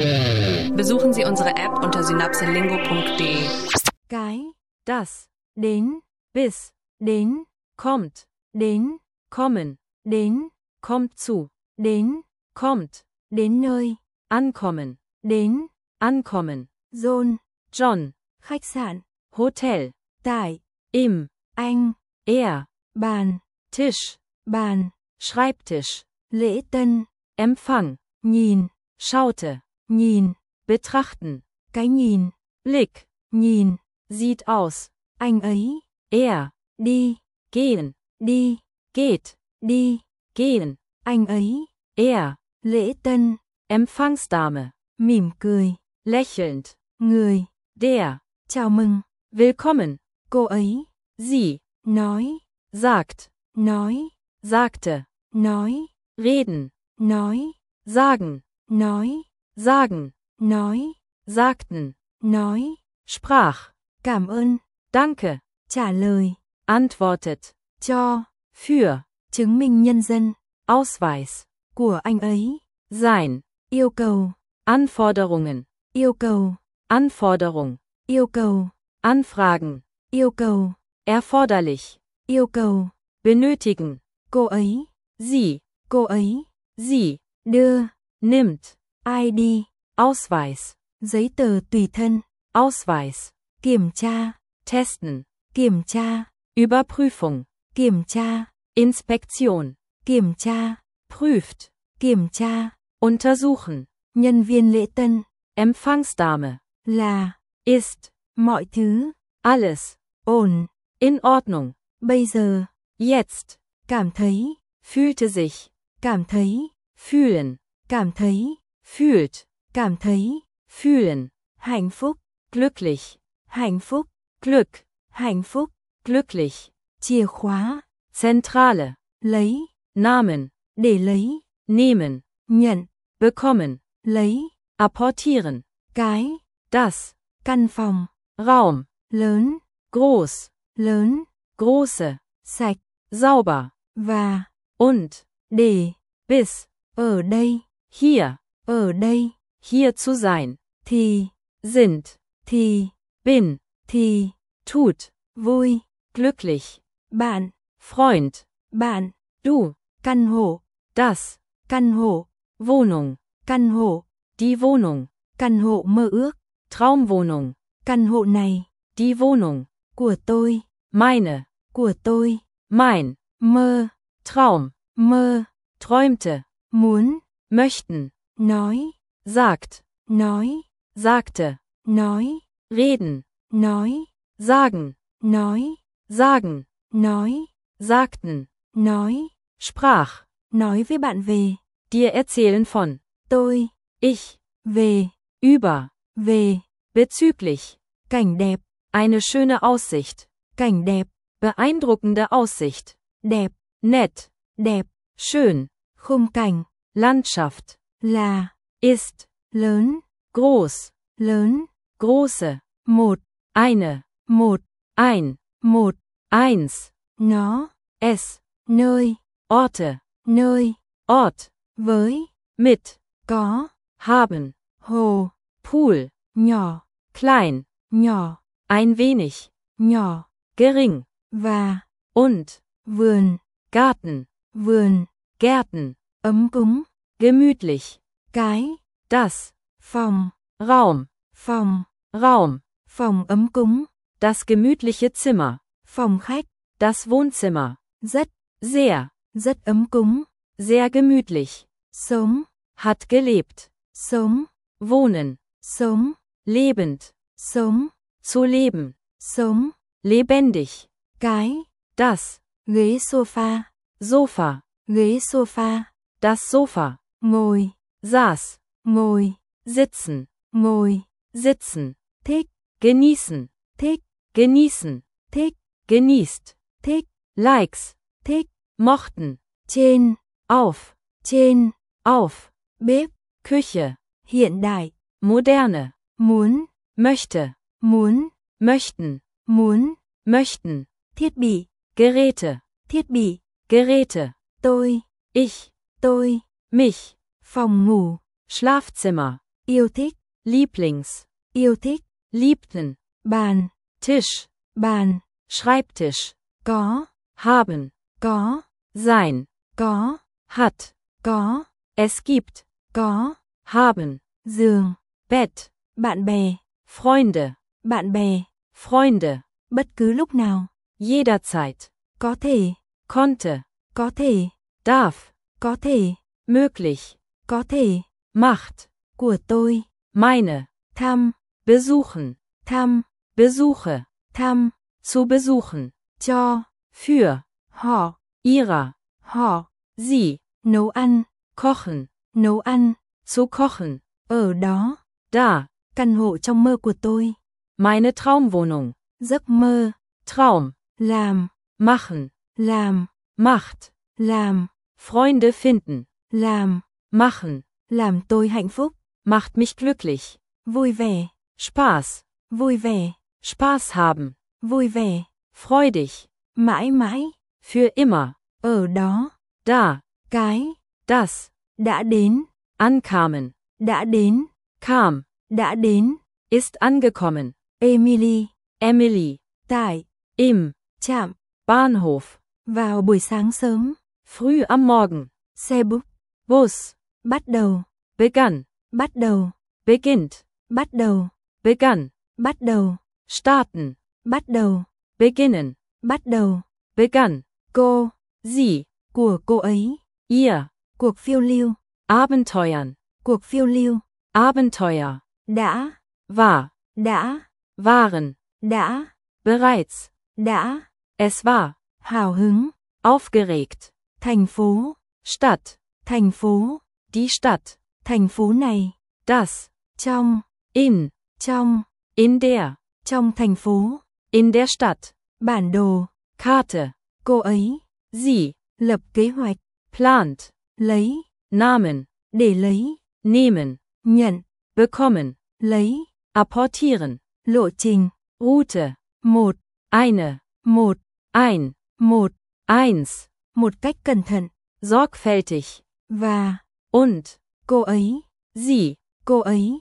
Besuchen Sie unsere App unter synapselingo.de. Cái, das, đến, bis, đến, kommt, đến, kommen, đến, kommt zu, đến, kommt, đến nơi, ankommen, đến, ankommen, John, John, khách sạn, Hotel, tại, im, anh, bàn, Tisch, bàn, Schreibtisch, lễ tân, Empfang, nhìn, schaute, nhìn, betrachten, cái nhìn, Blick, nhìn, sieht aus, anh ấy, đi, gehen, đi, geht, đi, gehen, anh ấy, lễ tân, Empfangsdame, mỉm cười, lächelnd, người, der, chào mừng, willkommen, cô ấy, sie, nói, sagt, nói, sagte, nói, reden, nói, sagen, nói, sagen, nói, sagten, nói, sprach, cảm ơn, danke, trả lời, antwortet, cho, für, chứng minh nhân dân, Ausweis, của anh ấy, sein, yêu cầu, Anforderungen, yêu cầu, Anforderung, yêu cầu, anfragen, yêu cầu, erforderlich, yêu cầu, benötigen, cô ấy, sie, cô ấy, sie, đưa, nimmt, ID, Ausweis, giấy tờ tùy thân, Ausweis, kiểm tra, testen, kiểm tra, Überprüfung, kiểm tra, Inspektion, kiểm tra, prüft, kiểm tra, untersuchen, nhân viên lễ tân, Empfangsdame, là, ist, mọi thứ, alles, ổn, in Ordnung, bây giờ, jetzt, cảm thấy, fühlte sich, cảm thấy, fühlen, cảm thấy, fühlt, cảm thấy, fühlen, hạnh phúc, glücklich, hạnh phúc, Glück, hạnh phúc, glücklich, chìa khóa, Zentrale, lấy, Namen, để lấy, nehmen, nhận, bekommen, lấy, apportieren, cái, das, căn phòng, Raum, lớn, groß, lớn, große, sạch, sauber, và, und, để, bis, ở đây, hier, ở đây, hier zu sein, thì, sind, thì, bin, thì, tut, vui, glücklich, bạn, Freund, bạn, du, căn hộ, das, căn hộ, Wohnung, căn hộ, die Wohnung, căn hộ mơ ước, Traumwohnung, căn hộ này, die Wohnung, của tôi, meine, của tôi, mein, mơ, Traum, mơ, träumte, muốn, möchten, nói, sagt, nói, sagte, nói, reden, nói, sagen, nói, sagen, nói, sagten, nói, sprach, nói với bạn về, dir erzählen von, tôi, ich, về, über, về, bezüglich, cảnh đẹp, eine schöne Aussicht, cảnh đẹp, beeindruckende Aussicht, đẹp, nett, đẹp, schön, khung cảnh, Landschaft, là, ist, lớn, groß, lớn, große, một, eine, một, ein, một, eins, nó, es, nơi, Orte, nơi, Ort, với, mit, có, haben, hồ, Pool, nhỏ, klein, nhỏ, ein wenig, nhỏ, gering, và, und, vườn, Garten, vườn, Gärten, ấm cúng, gemütlich, cái, das, phòng, Raum, phòng ấm cúng, das gemütliche Zimmer, phòng khách, das Wohnzimmer, rất, sehr, rất ấm cúng, sehr gemütlich, sống, hat gelebt, sống, wohnen, sống, lebend, sống, zu leben, sống, lebendig, cái, das, ghế sofa, Sofa, ghế sofa, das Sofa, ngồi, saß, ngồi, sitzen, ngồi, sitzen, thích, genießen, thích, genießen, thích, genießt, thích, likes, thích, mochten, trên, auf, bếp, Küche, hiện đại, moderne, muốn, möchte, muốn, möchten, muốn, möchten, thiết bị, Geräte, thiết bị, Geräte, tôi, ich, tôi, mich, phòng ngủ, Schlafzimmer, yêu thích, Lieblings, yêu thích, liebten, bàn, Tisch, bàn, Schreibtisch, có, haben, có, sein, có, hat, có, es gibt, có, haben, giường, Bett, bạn bè, Freunde, bạn bè, Freunde, bất cứ lúc nào, jederzeit, có thể, konnte, có thể, darf, có thể, möglich, có thể, macht, của tôi, meine, thăm, besuchen, thăm, besuche, thăm, zu besuchen, cho, für, họ, ihrer, họ, sie, nấu ăn, kochen, nấu ăn, zu kochen, ở đó, da, căn hộ trong mơ của tôi, meine Traumwohnung, giấc mơ, Traum, làm, machen, làm, macht, làm, Freunde finden, làm tôi hạnh phúc, macht mich glücklich, vui vẻ, Spaß, vui vẻ, Spaß haben, vui vẻ, freudig, mãi mãi, für immer, ở đó, da, cái, das, đã đến, ankamen, đã đến, kam, đã đến, ist angekommen, Emily, Emily, tại, im, trạm, Bahnhof, vào buổi sáng sớm, früh am Morgen, xe bus, Bus, bắt đầu, begann, bắt đầu, beginnt, bắt đầu, begann, bắt đầu, starten, bắt đầu, beginnen, bắt đầu, begann, cô, sie, của cô ấy, ihr, cuộc phiêu lưu, Abenteuern, cuộc phiêu lưu, Abenteuer, đã, war, đã, waren, đã, bereits, đã, es war, hào hứng, aufgeregt, thành phố, Stadt, thành phố, die Stadt, thành phố này, das, trong, in trong thành phố, in der Stadt, bản đồ, Karte, cô ấy, sie, lập kế hoạch, plant, lấy, Namen, để lấy, nehmen, nhận, bekommen, lấy, apportieren, lộ trình, Route, một, eine, một, ein, một, eins, một cách cẩn thận, sorgfältig, và, und, cô ấy, sie,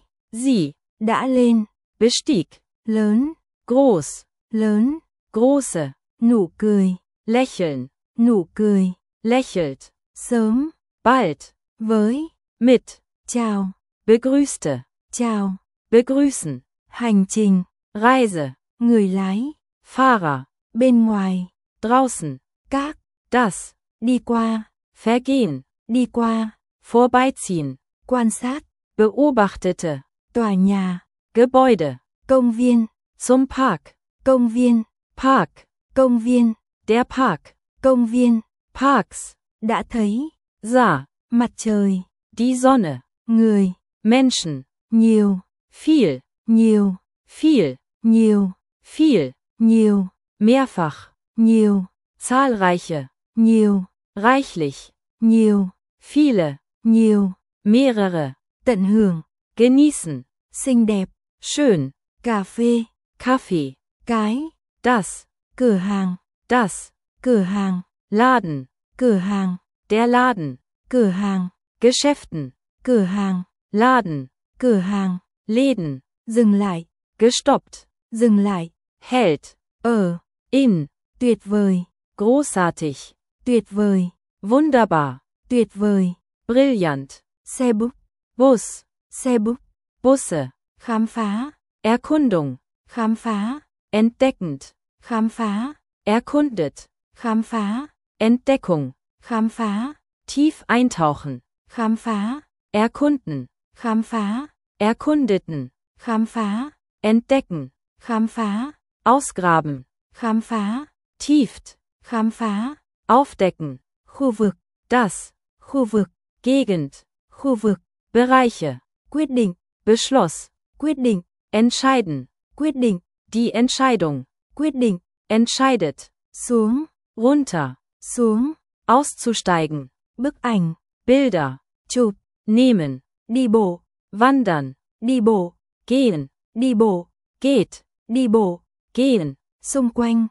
đã lên, bestieg, lớn, groß, lớn, große, nụ cười, lächeln, nụ cười, lächelt, sớm, bald, với, mit, chào, begrüßte, chào, begrüßen, hành trình, Reise, người lái, Fahrer, bên ngoài, draußen, các, das, đi qua, vergehen, đi qua, vorbeiziehen, quan sát, beobachtete, tòa nhà, Gebäude, công viên, zum Park, công viên, Park, công viên, der Park, công viên, Parks, đã thấy, sah, mặt trời, die Sonne, người, Menschen, nhiều, viel, nhiều, viel, nhiều, viel, nhiều, mehrfach, nhiều, zahlreiche, nhiều, reichlich, nhiều, viele, nhiều, mehrere, tận hưởng, genießen, xinh đẹp, schön, cà phê, Kaffee, cái, das, cửa hàng, das, cửa hàng, Laden, cửa hàng, der Laden, cửa hàng, Geschäften, cửa hàng, Laden, cửa hàng, Läden, dừng lại, gestoppt, dừng lại, hält, ở, in, tuyệt vời, großartig, tuyệt vời, wunderbar, tuyệt vời, brillant, xe bus, Bus, xe bus, Busse, khám phá, Erkundung, khám phá, entdeckend, khám phá, erkundet, khám phá, Entdeckung, khám phá, tief eintauchen, khám phá, erkunden, khám phá, erkundeten, khám phá, entdecken, khám phá, ausgraben, khám phá, tieft, khám phá, aufdecken, khu vực, das, khu vực, Gegend, khu vực, Bereiche, quyết định, Beschloss, quyết định, entscheiden, quyết định, die Entscheidung, quyết định, entscheidet, xuống, runter, xuống, auszusteigen, bức ảnh, Bilder, chụp, nehmen, đi bộ, wandern, đi bộ, gehen, đi bộ, geht, đi bộ, gehen, xung quanh,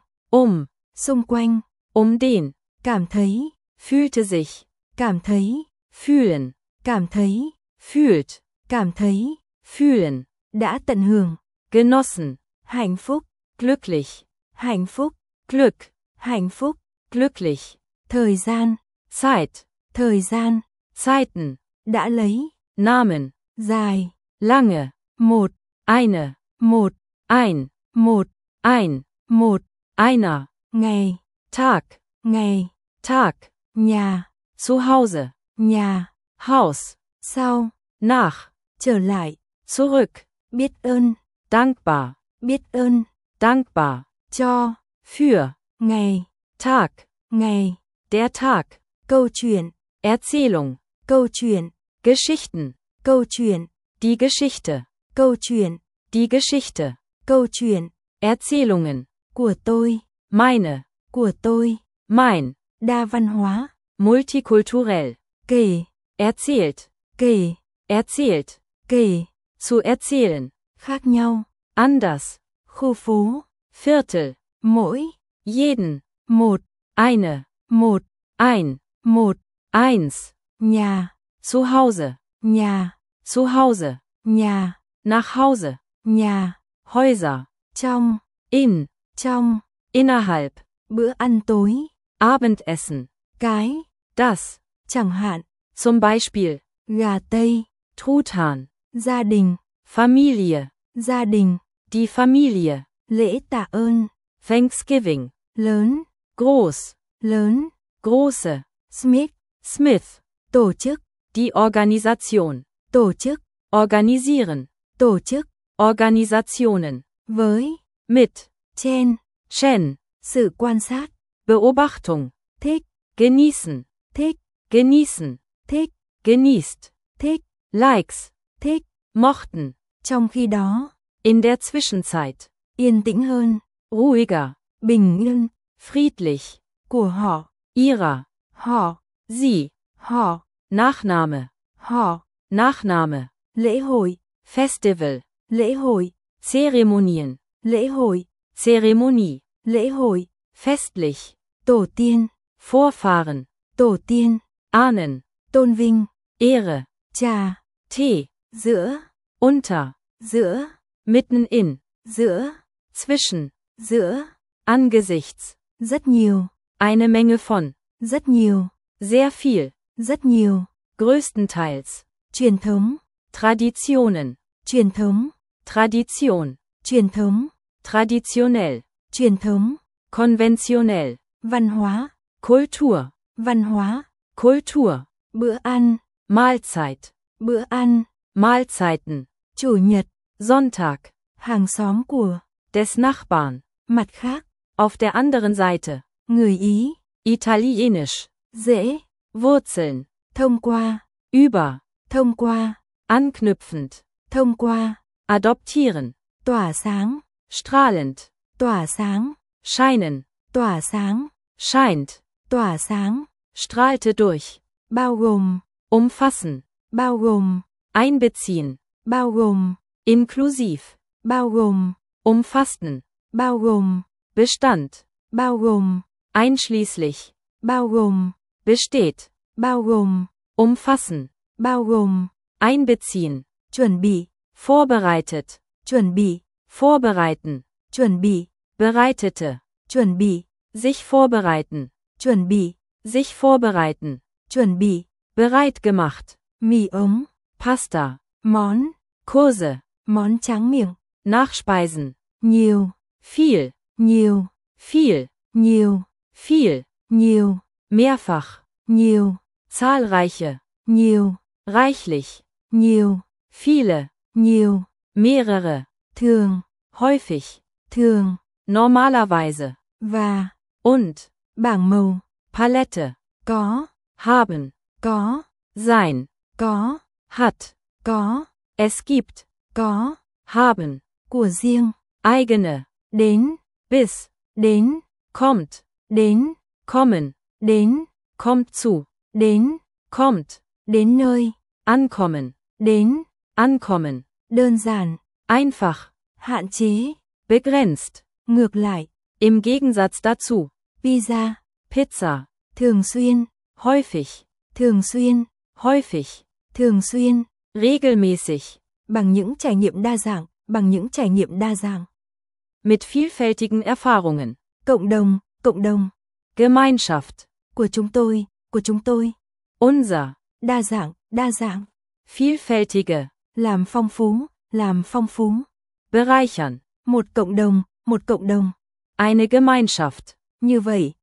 xung quanh, den, cảm thấy, fühlte sich, cảm thấy, fühlen, cảm thấy, fühlt, cảm thấy, fühlen, đã tận hưởng, genossen, hạnh phúc, glücklich, hạnh phúc, Glück, hạnh phúc, glücklich, thời gian, Zeit, thời gian, Zeiten, đã lấy, Namen, dài, lange, một, eine, một, ein, một, ein, một, einer, ngày, Tag, ngày, Tag, nhà, zu Hause, nhà, Haus, sau, nach, trở lại, zurück, biết ơn, dankbar, biết ơn, dankbar, cho, für, ngày, Tag, ngày, der Tag, câu chuyện, Erzählung, câu chuyện, Geschichten, câu chuyện, die Geschichte, câu chuyện, die Geschichte, câu chuyện, Erzählungen, của tôi, meine, của tôi, mein, đa văn hóa, multikulturell, kể, erzählt, kể, erzählt, kể, zu erzählen, khác nhau, anders, khu phố, Viertel, mỗi, jeden, một, eine, một, ein, một, eins, nhà, zu Hause, nhà, zu Hause, nhà, nach Hause, nhà, Häuser, trong, in, trong, innerhalb, bữa ăn tối, Abendessen, cái, das, chẳng hạn, zum Beispiel, gà Tây, Truthahn, gia đình, Familie, gia đình, die Familie, lễ tạ ơn, Thanksgiving, lớn, groß, lớn, große, Smith, Smith, tổ chức, die Organisation, tổ chức, organisieren, tổ chức, Organisationen, với, mit, trên, Chen, sự quan sát, Beobachtung, thích, genießen, thích, genießen, thích, genießt, thích, likes, thích, mochten, trong khi đó, in der Zwischenzeit, yên tĩnh hơn, ruhiger, bình yên, friedlich, của họ, ihrer, họ, sie, họ, Nachname, họ, Nachname, lễ hội, Festival, lễ hội, Zeremonien, lễ hội, Zeremonie, lễ hội, festlich, tổ tiên, Vorfahren, tổ tiên, ahnen, tôn vinh, Ehre, trà, Tee, giữa, unter, giữa, mitten in, giữa, zwischen, giữa, angesichts, rất nhiều, eine Menge von, rất nhiều, sehr viel, rất nhiều, größtenteils, truyền thống, Traditionen, truyền thống, Tradition, truyền thống, traditionell, truyền thống, konventionell, văn hóa, Kultur, văn hóa, Kultur, bữa ăn, Mahlzeit, bữa ăn, Mahlzeiten, chủ nhật, Sonntag, hàng xóm của, des Nachbarn, mặt khác, auf der anderen Seite, người Ý, Italienisch, dễ, Wurzeln, thông qua, über, thông qua, anknüpfend, thông qua, adoptieren, tỏa sáng, strahlend, tỏa sáng, scheinen, tỏa sáng, scheint, tỏa sáng, strahlte durch, bao gồm, umfassen, bao gồm, einbeziehen, bao gồm, inklusiv, bao gồm, umfassten, bao gồm, Bestand, bao gồm, einschließlich, bao gồm, besteht, bao gồm, umfassen, bao gồm, einbeziehen, chuẩn bị, vorbereitet, chuẩn bị, vorbereiten, chuẩn bị, bereitete, chuẩn bị, sich vorbereiten, chuẩn bị, sich vorbereiten, chuẩn bị, bereit gemacht, mì ống, Pasta, món, Kurse, món tráng miệng, Nachspeisen, nhiều, viel, nhiều, viel, nhiều, viel, nhiều, mehrfach, nhiều, zahlreiche, nhiều, reichlich, nhiều, viele, nhiều, mehrere, thường, häufig, thường, normalerweise, và, und, bảng màu, Palette, có, haben, có, sein, có, hat, có, es gibt, có, haben, của riêng, eigene, đến, bis, đến, kommt, đến, kommen, đến, kommt zu, đến, kommt, đến nơi, ankommen, đến, ankommen, đơn giản, einfach, hạn chế, begrenzt, ngược lại, im Gegensatz dazu, pizza, Pizza, thường xuyên, häufig, thường xuyên, häufig, thường xuyên, regelmäßig, Bằng những trải nghiệm đa dạng, bằng những trải nghiệm đa dạng. Mit vielfältigen Erfahrungen. Cộng đồng. Gemeinschaft. Của chúng tôi. Unser. Đa dạng. Vielfältige. Làm phong phú. Bereichern. Một cộng đồng. Eine Gemeinschaft. Như vậy.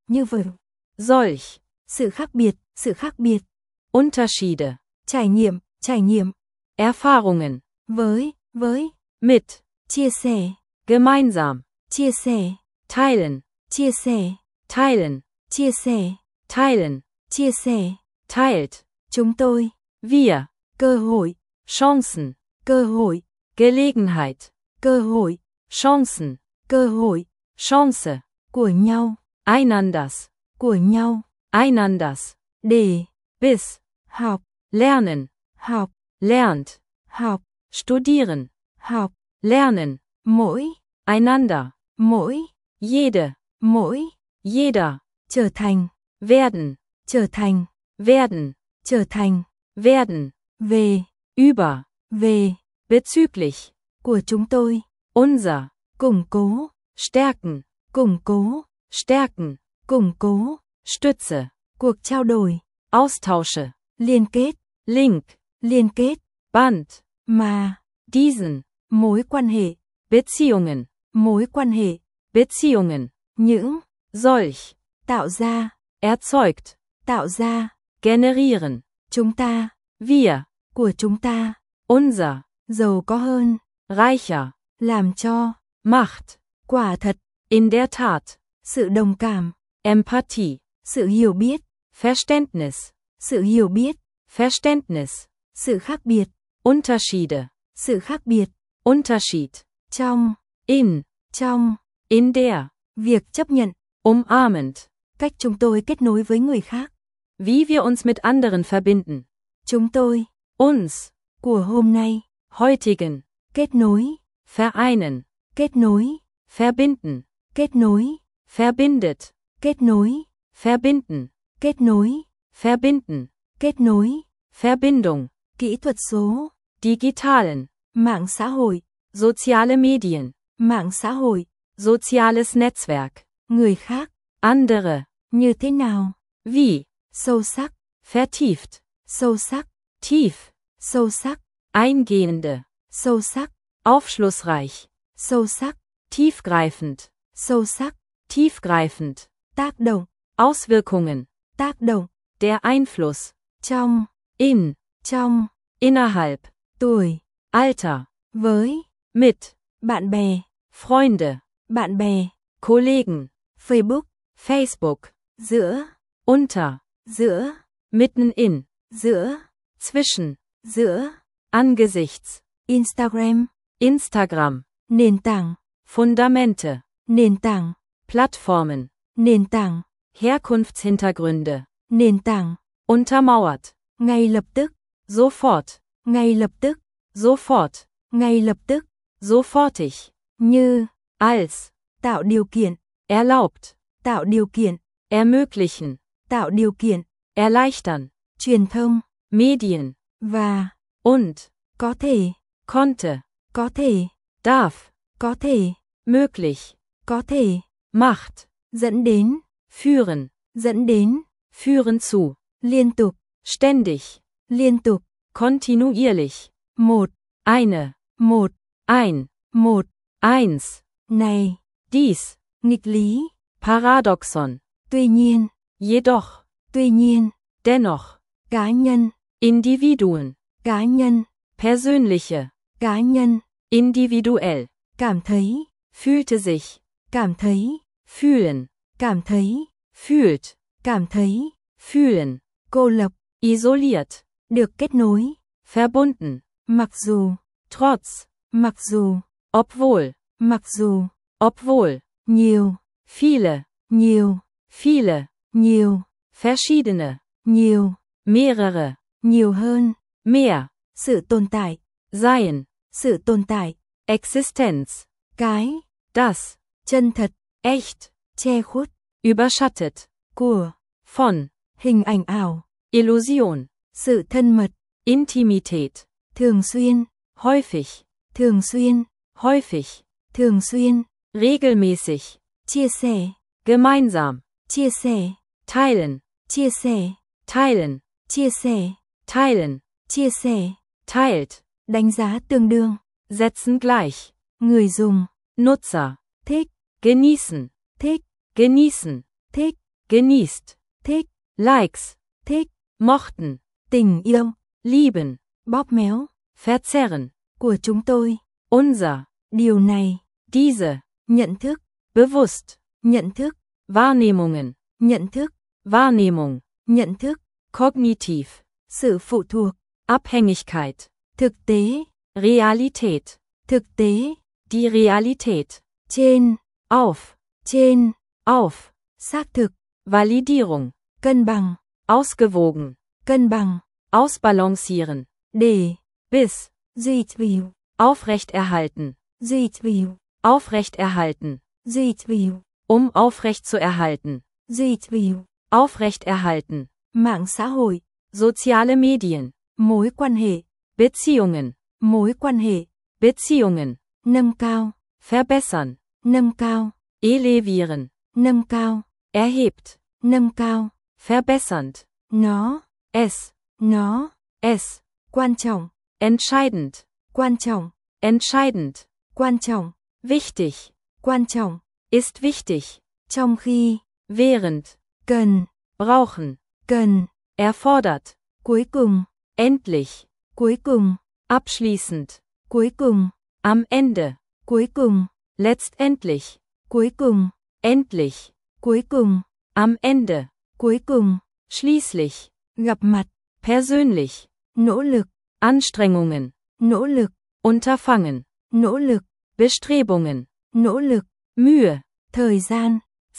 Solch. Sự khác biệt. Unterschiede. Trải nghiệm. Erfahrungen. Với. Mit. Chia sẻ. Gemeinsam. Chia sẻ. Teilen. Chia sẻ. Teilen. Chia sẻ. Teilen. Chia sẻ. Teilt. Chúng tôi. Wir. Cơ hội. Chancen. Cơ hội. Gelegenheit. Cơ hội. Chancen. Cơ hội. Chance. Của nhau. Einanders. Của nhau. Einanders. Để. Bis. Học. Lernen. Học. Lernt. Học. Studieren. Học. Lernen. Mỗi. Einander. Mỗi. Jede. Mỗi. Jeder. Trở thành. Werden. Trở thành. Werden. Trở thành. Werden. Về. Über. Về. Bezüglich. Của chúng tôi. Unser. Củng cố. Stärken. Củng cố. Stärken. Củng cố. Stütze. Cuộc trao đổi. Austausche. Liên kết. Link. Liên kết. Band. Mà. Diesen. Mối quan hệ. Beziehungen. Mối quan hệ. Beziehungen. Những. Solch. Tạo ra. Erzeugt. Tạo ra. Generieren. Chúng ta. Wir. Của chúng ta. Unser. Giàu có hơn. Reicher. Làm cho. Macht. Quả thật. In der Tat. Sự đồng cảm. Empathie. Sự hiểu biết. Verständnis. Sự hiểu biết. Verständnis. Sự khác biệt. Unterschiede. Sự khác biệt. Unterschied. Trong. In. Trong. In der. Việc chấp nhận. Umarmend. Cách chúng tôi kết nối với người khác. Wie wir uns mit anderen verbinden. Chúng tôi. Uns. Của hôm nay. Heutigen. Kết nối. Vereinen. Kết nối. Verbinden. Kết nối. Verbindet. Kết nối. Verbinden. Kết nối. Verbinden. Kết nối. Verbindung. Kỹ thuật số. Digitalen. Mạng xã hội. Soziale Medien. Mạng xã hội. Soziales Netzwerk. Người khác. Andere. Như thế nào? Wie. Sâu sắc. Vertieft. Sâu sắc. Tief. Sâu sắc. Eingehende. Sâu sắc. Aufschlussreich. Sâu sắc. Tiefgreifend. Sâu sắc. Tiefgreifend. Tác động. Auswirkungen. Tác động. Der Einfluss. Trong. In. Trong. Innerhalb. Tuổi. Alter. Với. Mit. Bạn bè. Freunde. Bạn bè. Kollegen. Facebook. Facebook. Giữa. Unter. Giữa. Mitten in. Giữa. Zwischen. Giữa. Angesichts. Instagram. Instagram. Nền tảng. Fundamente. Nền tảng. Plattformen. Nền tảng. Herkunftshintergründe. Nền tảng. Untermauert. Ngay lập tức. Sofort. Ngay lập tức. Sofort. Ngay lập tức. Sofortig. Như. Als. Tạo điều kiện. Erlaubt. Tạo điều kiện. Ermöglichen. Tạo điều kiện. Erleichtern. Truyền thông. Medien. Và. Und. Có thể. Konnte. Có thể. Darf. Có thể. Möglich. Có thể. Macht. Dẫn đến. Führen. Dẫn đến. Führen zu. Liên tục. Ständig. Liên tục. Kontinuierlich. Một. Eine. Một. Ein. Một. Eins. Này. Dies. Nghịch lý. Paradoxon. Tuy nhiên. Jedoch. Tuy nhiên. Dennoch. Cá nhân. Individuen. Cá nhân. Persönliche. Cá nhân. Individuell. Cảm thấy. Fühlte sich. Cảm thấy. Fühlen. Cảm thấy. Fühlt. Cảm thấy. Fühlen. Cô lập. Isoliert. Được kết nối. Verbunden. Mặc dù. Trotz. Mặc dù. Obwohl. Mặc dù. Obwohl. Nhiều. Viele. Nhiều. Viele. Nhiều. Verschiedene. Nhiều. Mehrere. Nhiều hơn. Mehr. Sự tồn tại. Sein. Sự tồn tại. Existenz. Cái. Das. Chân thật. Echt. Che khuất. Überschattet. Của. Von. Hình ảnh ảo. Illusion. Sự thân mật. Intimität. Thường xuyên. häufig, thường xuyên, häufig, thường xuyên, regelmäßig, chia sẻ, gemeinsam, chia sẻ, teilen, chia sẻ, teilen, chia sẻ, teilen, chia sẻ, teilt, đánh giá tương đương, setzen gleich, người dùng, Nutzer, thích, genießen, thích, genießen, thích, genießt, thích, likes, thích, mochten, tình yêu, lieben, bóp méo, verzerren, của chúng tôi, unser, điều này, diese, nhận thức, bewusst, nhận thức, Wahrnehmungen, nhận thức, Wahrnehmung, nhận thức, kognitiv, sự phụ thuộc, Abhängigkeit, thực tế, Realität, thực tế, die Realität, trên, auf, xác thực, Validierung, cân bằng, ausgewogen, cân bằng, ausbalancieren, để, bis, duy trì, aufrechterhalten, duy trì, aufrechterhalten, duy trì, aufrecht zu erhalten, duy trì, aufrechterhalten, mạng xã hội, soziale Medien, mối quan hệ, Beziehungen, mối quan hệ, Beziehungen, nâng cao, verbessern, nâng cao, elevieren, nâng cao, erhebt, nâng cao, verbessernd, nó, es, quan trọng, entscheidend, quan trọng, entscheidend, quan trọng, wichtig, quan trọng, ist wichtig, trong khi, während, cần, brauchen, cần, erfordert, cuối cùng, endlich, cuối cùng, abschließend, cuối cùng, am Ende, cuối cùng, letztendlich, cuối cùng, endlich, cuối cùng, am Ende, cuối cùng, schließlich, gặp mặt, persönlich, nỗ lực, Anstrengungen, nỗ lực, unterfangen, nỗ lực, Bestrebungen, nỗ lực, Mühe, thời gian,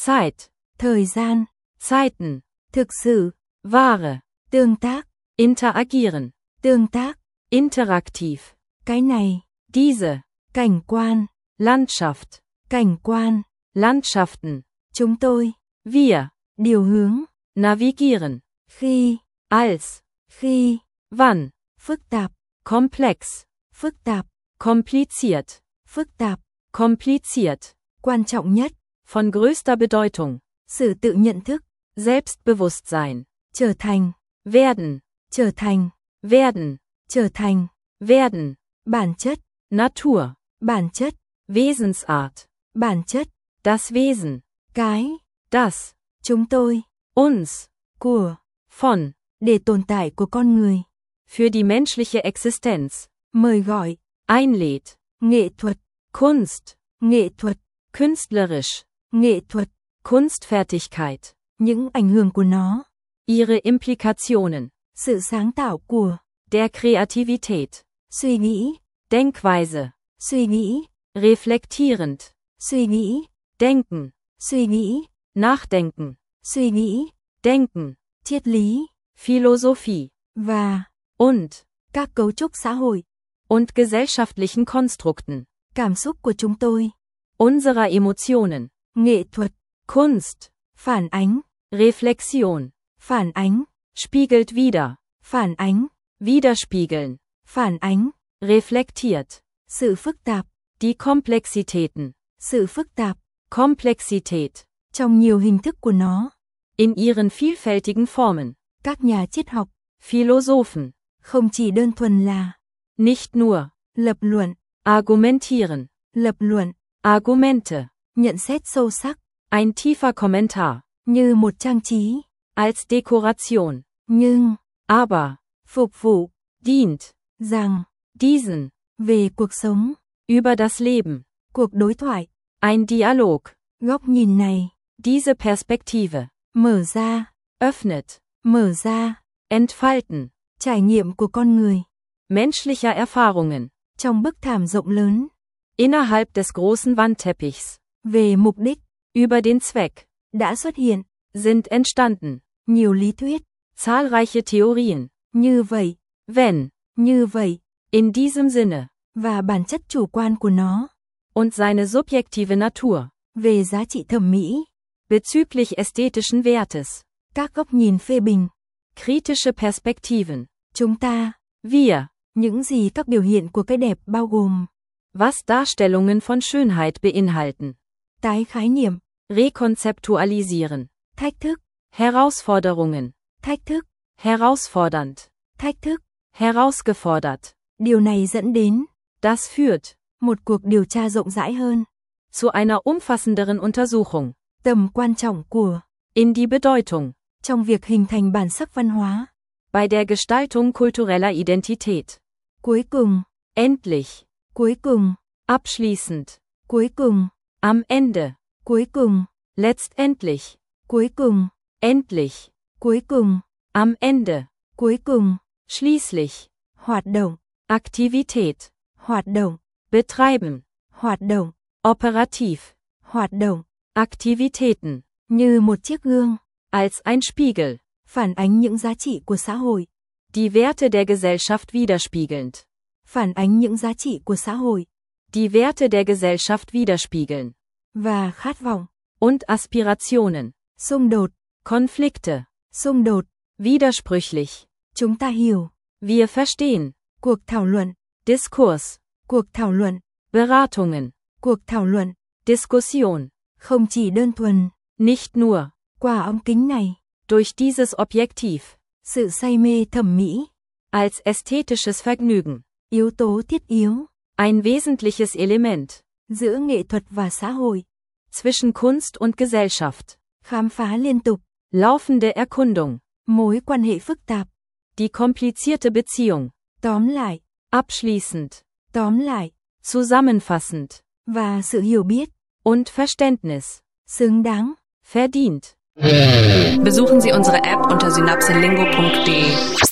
thời gian, Zeiten, thực sự, Ware, tương tác, interagieren, tương tác, interaktiv, cái này, diese, cảnh quan, Landschaft, cảnh quan, Landschaften, chúng tôi, wir, điều hướng, navigieren, khi, als, khi, wann, phức tạp, komplex, phức tạp, kompliziert, phức tạp, kompliziert, quan trọng nhất, von größter Bedeutung, sự tự nhận thức, Selbstbewusstsein, trở thành, werden, trở thành, werden, trở thành, werden, bản chất, Natur, bản chất, Wesensart, bản chất, das Wesen, cái, das, chúng tôi, uns, của, von, để tồn tại của con người, für die menschliche Existenz, mời gọi, einlädt, nghệ thuật, Kunst, nghệ thuật, künstlerisch, nghệ thuật, Kunstfertigkeit, những ảnh hưởng của nó, ihre Implikationen, sự sáng tạo của, der Kreativität, suy nghĩ, Denkweise, suy nghĩ, reflektierend, suy nghĩ, denken, suy nghĩ, nachdenken, suy nghĩ, denken, triết lý, Philosophie, và, und, các cấu trúc xã hội, und gesellschaftlichen Konstrukten, cảm xúc của chúng tôi, unserer Emotionen, nghệ thuật, Kunst, phản ánh, Reflexion, phản ánh, spiegelt wider, phản ánh, widerspiegeln, phản ánh, reflektiert, sự phức tạp, die Komplexitäten, sự phức tạp, Komplexität, trong nhiều hình thức của nó, in ihren vielfältigen Formen, các nhà triết học, Philosophen, không chỉ đơn thuần là, nicht nur, lập luận, argumentieren, lập luận, Argumente, nhận xét sâu sắc, ein tiefer Kommentar, như một trang trí, als Dekoration, nhưng, aber, phục vụ, dient, rằng, diesen, về cuộc sống, über das Leben, cuộc đối thoại, ein Dialog, góc nhìn này, diese Perspektive, mở ra, öffnet, mở ra, entfalten, trải nghiệm của con người, menschlicher Erfahrungen, trong bức thảm rộng lớn, innerhalb des großen Wandteppichs, về mục đích, über den Zweck, đã xuất hiện, sind entstanden, nhiều lý thuyết, zahlreiche Theorien, như vậy, wenn, như vậy, in diesem Sinne, và bản chất chủ quan của nó, und seine subjektive Natur, về giá trị thẩm mỹ, bezüglich ästhetischen Wertes, các góc nhìn phê bình, kritische Perspektiven, chúng ta, wir, Những gì các biểu hiện của cái đẹp bao gồm. Was Darstellungen von Schönheit beinhalten. Tái khái niệm. Rekonzeptualisieren. Thách thức. Herausforderungen. Thách thức. Herausfordernd. Thách thức. Herausgefordert. Điều này dẫn đến. Das führt. Một cuộc điều tra rộng rãi hơn. Zu einer umfassenderen Untersuchung. Tầm quan trọng của. In die Bedeutung. Trong việc hình thành bản sắc văn hóa. Bei der Gestaltung kultureller Identität. Cuối cùng. Endlich. Cuối cùng. Abschließend. Cuối cùng. Am Ende. Cuối cùng. Letztendlich. Cuối cùng. Endlich. Cuối cùng. Am Ende. Cuối cùng. Schließlich. Hoạt động. Aktivität. Hoạt động. Betreiben. Hoạt động. Operativ. Hoạt động. Aktivitäten. Như một chiếc gương. Als ein Spiegel. Phản ánh những giá trị của xã hội. Die Werte der Gesellschaft widerspiegelnd. Phản ánh những giá trị của xã hội. Die Werte der Gesellschaft widerspiegeln. Và khát vọng. Und Aspirationen. Xung đột. Konflikte. Xung đột. Widersprüchlich. Chúng ta hiểu. Wir verstehen. Cuộc thảo luận. Diskurs. Cuộc thảo luận. Beratungen. Cuộc thảo luận. Diskussion. Không chỉ đơn thuần. Nicht nur. Qua ống kính này. Durch dieses Objektiv. Sự say mê thẩm mỹ. Als ästhetisches Vergnügen. Yếu tố thiết yếu. Ein wesentliches Element. Giữa nghệ thuật và xã hội. Zwischen Kunst und Gesellschaft. Khám phá liên tục. Laufende Erkundung. Mối quan hệ phức tạp. Die komplizierte Beziehung. Tóm lại. Abschließend. Tóm lại. Zusammenfassend. Và sự hiểu biết. Und Verständnis. Xứng đáng. Verdient. Besuchen Sie unsere App unter synapselingo.de.